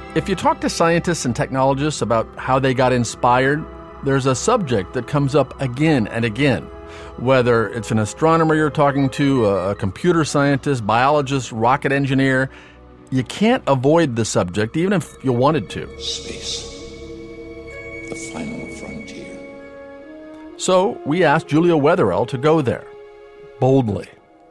If you talk to scientists and technologists about how they got inspired, there's a subject that comes up again and again. Whether it's an astronomer you're talking to, a computer scientist, biologist, rocket engineer, you can't avoid the subject even if you wanted to. Space. The final frontier. So we asked Julia Wetherell to go there, boldly.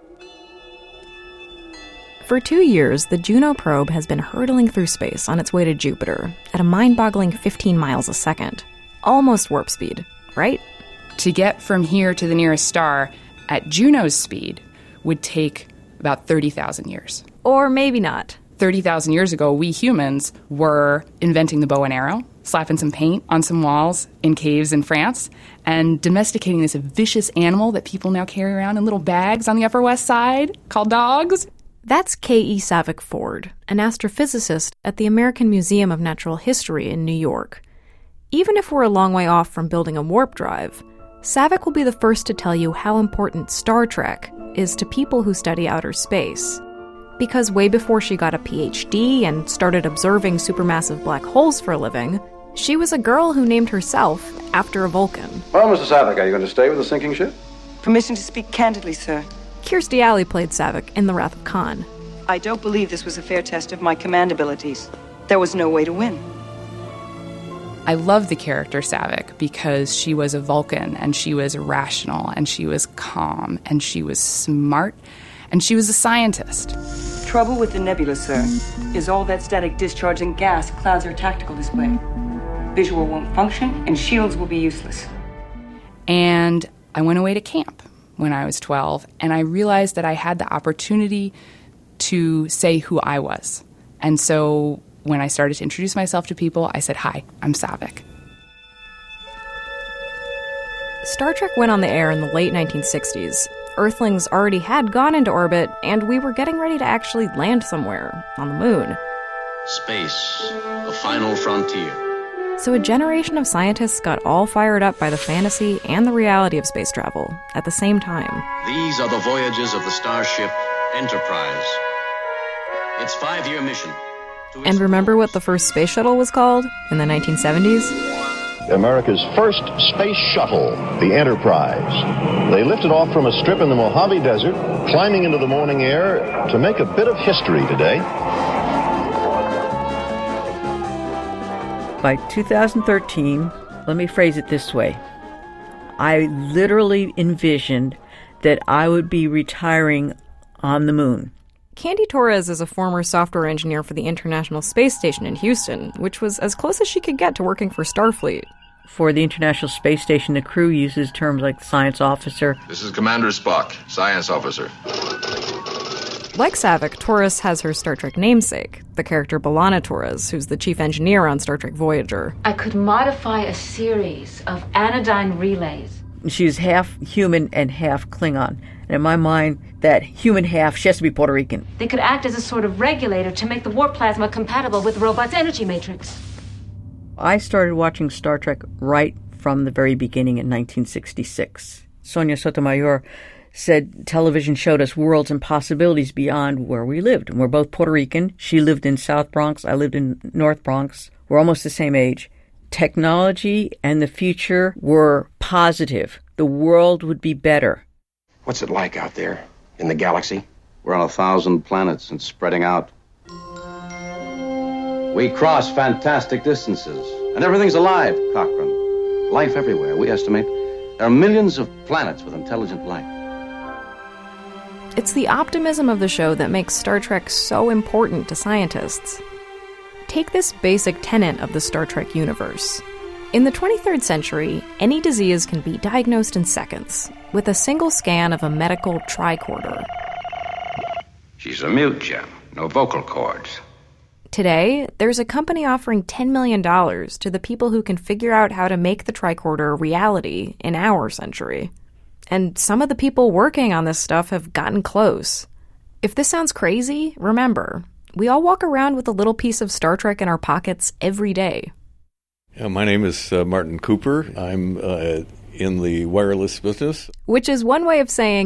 For 2 years, the Juno probe has been hurtling through space on its way to Jupiter at a mind-boggling 15 miles a second. Almost warp speed, right? To get from here to the nearest star at Juno's speed would take about 30,000 years. Or maybe not. 30,000 years ago, we humans were inventing the bow and arrow, slapping some paint on some walls in caves in France, and domesticating this vicious animal that people now carry around in little bags on the Upper West Side called dogs. That's K.E. Savick Ford, an astrophysicist at the American Museum of Natural History in New York. Even if we're a long way off from building a warp drive, Savick will be the first to tell you how important Star Trek is to people who study outer space. Because way before she got a PhD and started observing supermassive black holes for a living, she was a girl who named herself after a Vulcan. Well, Mr. Savick, are you going to stay with the sinking ship? Permission to speak candidly, sir. Kirstie Alley played Savick in The Wrath of Khan. I don't believe this was a fair test of my command abilities. There was no way to win. I love the character Savick because she was a Vulcan, and she was rational, and she was calm, and she was smart, and she was a scientist. Trouble with the nebula, sir, is all that static discharge and gas clouds her tactical display. Visual won't function, and shields will be useless. And I went away to camp when I was 12, and I realized that I had the opportunity to say who I was. And so when I started to introduce myself to people, I said, "Hi, I'm Savick." Star Trek went on the air in the late 1960s. Earthlings already had gone into orbit, and we were getting ready to actually land somewhere, on the moon. Space, the final frontier. So a generation of scientists got all fired up by the fantasy and the reality of space travel at the same time. These are the voyages of the starship Enterprise. Its 5-year mission. And remember what the first space shuttle was called in the 1970s? America's first space shuttle, the Enterprise. They lifted off from a strip in the Mojave Desert, climbing into the morning air to make a bit of history today. By 2013, let me phrase it this way. I literally envisioned that I would be retiring on the moon. Candy Torres is a former software engineer for the International Space Station in Houston, which was as close as she could get to working for Starfleet. For the International Space Station, the crew uses terms like science officer. This is Commander Spock, science officer. Like Savick, Torres has her Star Trek namesake, the character B'Elanna Torres, who's the chief engineer on Star Trek Voyager. I could modify a series of anodyne relays. She's half human and half Klingon. And in my mind, that human half, she has to be Puerto Rican. They could act as a sort of regulator to make the warp plasma compatible with the robot's energy matrix. I started watching Star Trek right from the very beginning in 1966. Sonia Sotomayor said television showed us worlds and possibilities beyond where we lived. And we're both Puerto Rican. She lived in South Bronx. I lived in North Bronx. We're almost the same age. Technology and the future were positive. The world would be better. What's it like out there in the galaxy? We're on 1,000 planets and spreading out. We cross fantastic distances, and everything's alive, Cochrane. Life everywhere. We estimate there are millions of planets with intelligent life. It's the optimism of the show that makes Star Trek so important to scientists. Take this basic tenet of the Star Trek universe. In the 23rd century, any disease can be diagnosed in seconds with a single scan of a medical tricorder. She's a mute, Jim. No vocal cords. Today, there's a company offering $10 million to the people who can figure out how to make the tricorder a reality in our century. And some of the people working on this stuff have gotten close. If this sounds crazy, remember, we all walk around with a little piece of Star Trek in our pockets every day. Yeah, my name is Martin Cooper. I'm in the wireless business. Which is one way of saying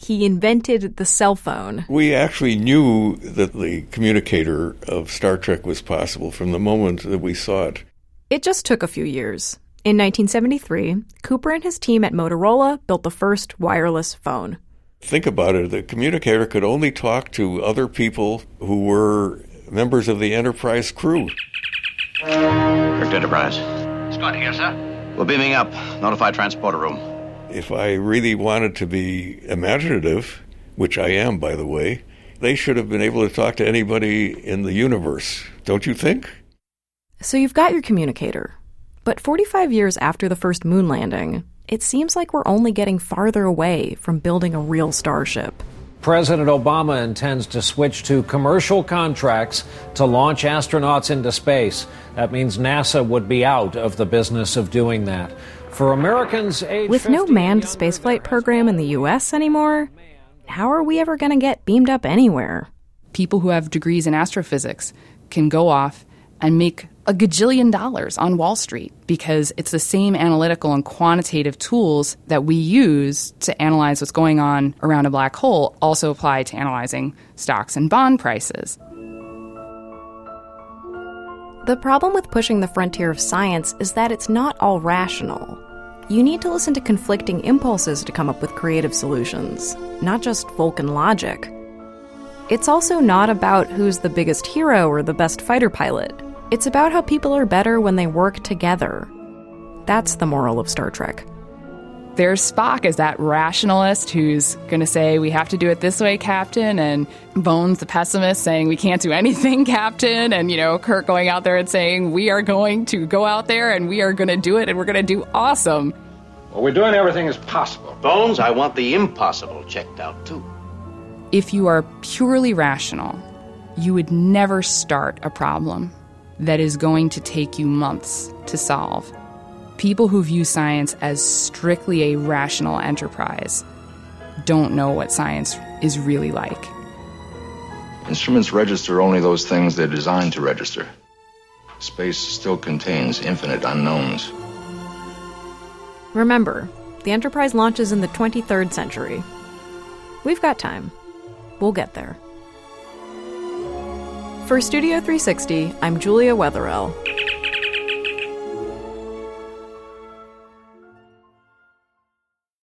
He invented the cell phone. We actually knew that the communicator of Star Trek was possible from the moment that we saw it. It just took a few years. In 1973, Cooper and his team at Motorola built the first wireless phone. Think about it. The communicator could only talk to other people who were members of the Enterprise crew. Kirk Enterprise. Scott here, sir. We're beaming up. Notify transporter room. If I really wanted to be imaginative, which I am, by the way, they should have been able to talk to anybody in the universe, don't you think? So you've got your communicator. But 45 years after the first moon landing, it seems like we're only getting farther away from building a real starship. President Obama intends to switch to commercial contracts to launch astronauts into space. That means NASA would be out of the business of doing that. For Americans aged With no manned spaceflight program in the U.S. anymore, how are we ever going to get beamed up anywhere? People who have degrees in astrophysics can go off and make $1 gajillion on Wall Street because it's the same analytical and quantitative tools that we use to analyze what's going on around a black hole also apply to analyzing stocks and bond prices. The problem with pushing the frontier of science is that it's not all rational. You need to listen to conflicting impulses to come up with creative solutions, not just Vulcan logic. It's also not about who's the biggest hero or the best fighter pilot. It's about how people are better when they work together. That's the moral of Star Trek. There's Spock as that rationalist who's going to say, we have to do it this way, Captain, and Bones, the pessimist, saying, we can't do anything, Captain, and, Kirk going out there and saying, we are going to go out there and we are going to do it and we're going to do awesome. Well, we're doing everything as possible. Bones, I want the impossible checked out, too. If you are purely rational, you would never start a problem that is going to take you months to solve. People who view science as strictly a rational enterprise don't know what science is really like. Instruments register only those things they're designed to register. Space still contains infinite unknowns. Remember, the Enterprise launches in the 23rd century. We've got time. We'll get there. For Studio 360, I'm Julia Wetherell.